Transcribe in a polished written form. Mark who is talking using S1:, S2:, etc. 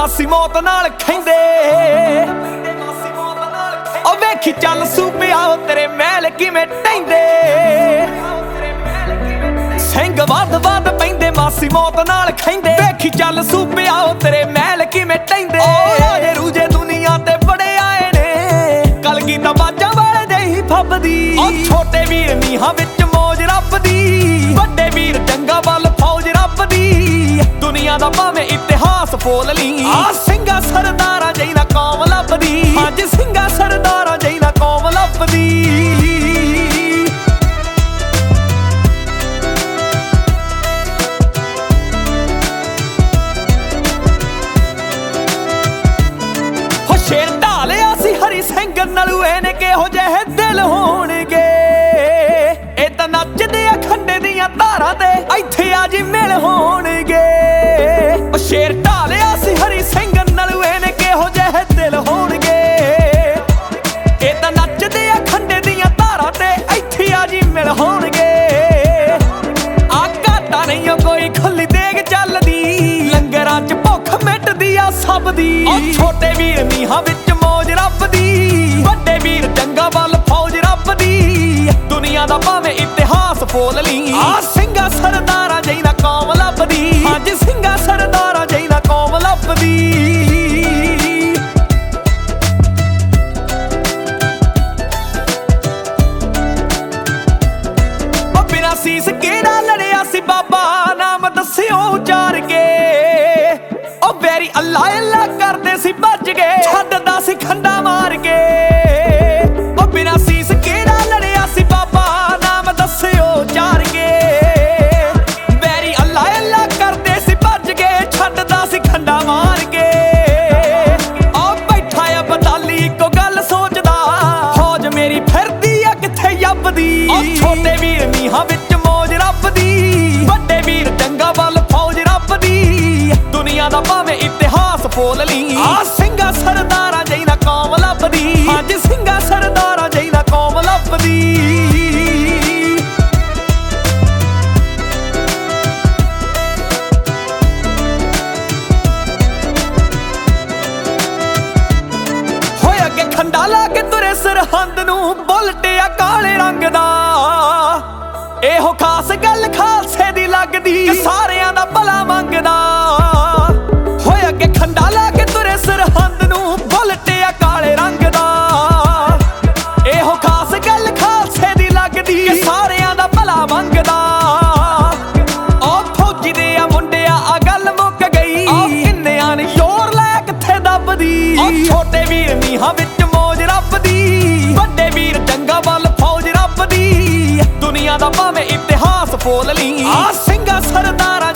S1: ਮਾਸੀ ਮੌਤ ਨਾਲ ਖੈਂਦੇ ਓ ਵੇਖੀ ਚੱਲ ਸੂਪਿਆ ਤੇਰੇ ਮਹਿਲ ਕਿਵੇਂ ਟੈਂਦੇ ਸਿੰਘ ਵੱਧ ਵੱਧ ਪੈਂਦੇ ਮਾਸੀ ਮੌਤ ਨਾਲ ਖੈਂਦੇ ਵੇਖੀ ਚੱਲ ਸੂਪਿਆ ਤੇਰੇ ਮਹਿਲ ਕਿਵੇਂ ਟੈਂਦੇ ਓ ਰਾਜੇ ਰੂਜੇ ਦੁਨੀਆ ਤੇ ਬੜੇ ਆਏ ਨੇ ਕਲਗੀ ਤਾਂ ਬਾਜਾਂ ਵਾਲੇ ਦੇ ਹੀ ਫੱਬਦੀ ਓ ਛੋਟੇ ਵੀਰ ਨੀਹਾਂ ਵਿੱਚ ਮੌਜ ਰੱਬ ਦੀ ਵੱਡੇ ਵੀਰ ਜੰਗਾਂ ਵੱਲ ਫੌਜ ਰੱਬ ਦੀ ਦੁਨੀਆ ਦਾ ਭਾਵੇਂ ਇਤਿਹਾਸ ਫੋਲ ਲਈ ਆ ਸਿੰਘਾਂ ਸਰਦਾਰਾਂ ਜਿਹੀ ਨਾ ਕੌਮ ਲੱਭਦੀ ਅੱਜ ਸਿੰਘਾਂ ਸਰਦਾਰਾਂ ਜਿਹੀ ਨਾ ਕੌਮ ਲੱਭਦੀ ਸ਼ੇਰ ਢਾਲਿਆ ਸੀ ਹਰੀ ਸਿੰਘ ਨਲੂਏ ਨੇ ਕਿਹੋ ਜਿਹੇ ਦਿਲ ਹੋਣਗੇ ਇਹ ਤਾਂ ਨੱਚਦੇ ਆ ਖੰਡੇ ਦੀਆਂ ਧਾਰਾਂ ਤੇ ਇੱਥੇ ਆ ਜੀ ਮਿਲ ਹੋਣਗੇ ਉਹ ਸ਼ੇਰ ਢਾਲਿਆ ਸੀ ਹਰੀ ਸਿੰਘ ਨਲੂਏ ਨੇ ਕਿਹੋ ਜਿਹੇ ਦਿਲ ਹੋਣਗੇ ਇਹ ਤਾਂ ਨੱਚਦੇ ਆ ਖੰਡੇ ਦੀਆਂ ਧਾਰਾਂ ਤੇ ਇੱਥੇ ਆ ਜੀ ਮਿਲ ਹੋਣਗੇ ਆ ਘਾਟਾ ਨਹੀਂ ਕੋਈ ਖੁੱਲੀ ਦੇਗ ਚੱਲਦੀ ਲੰਗਰਾਂ 'ਚ ਭੁੱਖ ਮਿਟਦੀ ਆ ਸਭ ਦੀ ਉਹ ਛੋਟੇ ਵੀਰ ਨੀਹਾਂ ਵਿੱਚ ਮੌਜ ਰੱਬ ਦੀ ਵੱਡੇ ਵੀਰ ਜੰਗਾਂ ਵੱਲ ਫੌਜ ਰੱਬ ਦੀ ਦੁਨੀਆ ਦਾ ਭਾਵੇਂ ਇਤਿਹਾਸ ਫੋਲ ਲਈ ਆ ਸਿੰਘਾਂ ਸਰਦਾਰਾਂ ਜਿਹੀ ਨਾ ਕੌਮ ਲੱਭਦੀ ਅੱਜ ਸਿੰਘਾਂ ਸਰਦਾਰਾਂ ਜਿਹੀ ਨਾ ਕੌਮ ਲੱਭਦੀ ਉਹ ਬਿਨਾਂ ਸੀਸ ਕਿਹੜਾ ਲੜਿਆ ਸੀ ਬਾਬਾ ਨਾਮ ਦੱਸਿਓ ਉਚਾਰ ਕੇ ਉਹ ਵੈਰੀ ਅੱਲਾ ਅੱਲਾ ਕਰਦੇ ਸੀ ਭੱਜ ਗਏ ਛੱਡਦਾ ਸੀ ਖੰਡਾ ਮਾਰ ਕੇ ਉਹ ਬਿਨਾਂ ਸੀਸ ਕਿਹੜਾ ਲੜਿਆ ਸੀ ਬਾਬਾ ਨਾਮ ਦੱਸਿਓ ਉਚਾਰ ਕੇ ਵੈਰੀ ਅੱਲਾ ਅੱਲਾ ਕਰਦੇ ਸੀ ਭੱਜ ਗਏ ਛੱਡਦਾ ਸੀ ਖੰਡਾ ਮਾਰ ਕੇ ਉਹ ਬੈਠਾ ਆ ਬਤਾਲੀ ਇੱਕੋ ਗੱਲ ਸੋਚਦਾ ਫੌਜ ਮੇਰੀ ਫਿਰਦੀ ਆ ਕਿੱਥੇ ਲੱਭਦੀ ਉਹ ਛੋਟੇ ਵੀਰ ਨੀਹਾਂ ਵਿੱਚ ਮੌਜ ਰੱਬ ਦੀ ਵੱਡੇ ਵੀਰ ਜੰਗਾਂ ਵੱਲ ਫੌਜ ਰੱਬ ਦੀ ਦੁਨੀਆ ਦਾ ਭਾਵੇਂ ਇਤਿਹਾਸ ਫੋਲ ਲਈ ਆ ਸਿੰਘਾਂ ਸਰਦਾਰਾਂ ਜਿਹੀ ਨਾ ਕੌਮ ਲੱਭਦੀ ਅੱਜ ਸਿੰਘਾਂ ਸਰਦਾਰਾਂ ਜਿਹੀ ਨਾ ਕੌਮ ਲੱਭਦੀ ਹੋਏ ਅੱਗੇ ਖੰਡਾ ਲਾ ਕੇ ਤੁਰੇ ਸਰਹੰਦ ਨੂੰ ਬੁਲਟ ਆ ਕਾਲੇ ਰੰਗ ਦਾ ਇਹੋ ਖਾਸ ਗੱਲ ਖਾਲਸੇ ਦੀ ਲੱਗਦੀ ਕਿ ਸਾਰਿਆਂ ਦਾ ਭਲਾ ਮੰਗਦਾ ਹੋਏ ਅੱਗੇ ਖੰਡਾ ਲਾ ਕੇ ਤੁਰੇ ਸਰਹੰਦ ਨੂੰ ਬੁਲਟ ਆ ਕਾਲੇ ਰੰਗ ਦਾ ਇਹੋ ਖਾਸ ਗੱਲ ਖਾਲਸੇ ਦੀ ਲੱਗਦੀ ਕਿ ਸਾਰਿਆਂ ਦਾ ਭਲਾ ਮੰਗਦਾ ਉਹ ਫੌਜੀ ਦੇ ਆ ਮੁੰਡਿਆ ਆ ਗੱਲ ਮੁੱਕ ਗਈ ਕਿੰਨਿਆਂ ਨੇ ਜ਼ੋਰ ਲੈ ਕਿੱਥੇ ਦੱਬਦੀ ਉਹ ਛੋਟੇ ਵੀਰ ਨੀਹਾਂ ਵਿੱਚ ਮੌਜ ਰੱਬ ਦੀ ਵੱਡੇ ਵੀਰ ਜੰਗਾਂ ਵੱਲ ਫੌਜ ਰੱਬ ਦੀ ਦੁਨੀਆ ਦਾ ਭਾਵੇਂ ਇਤਿਹਾਸ ਫੋਲ ਲਈ ਆ ਸਿੰਘਾਂ ਸਰਦਾਰਾਂ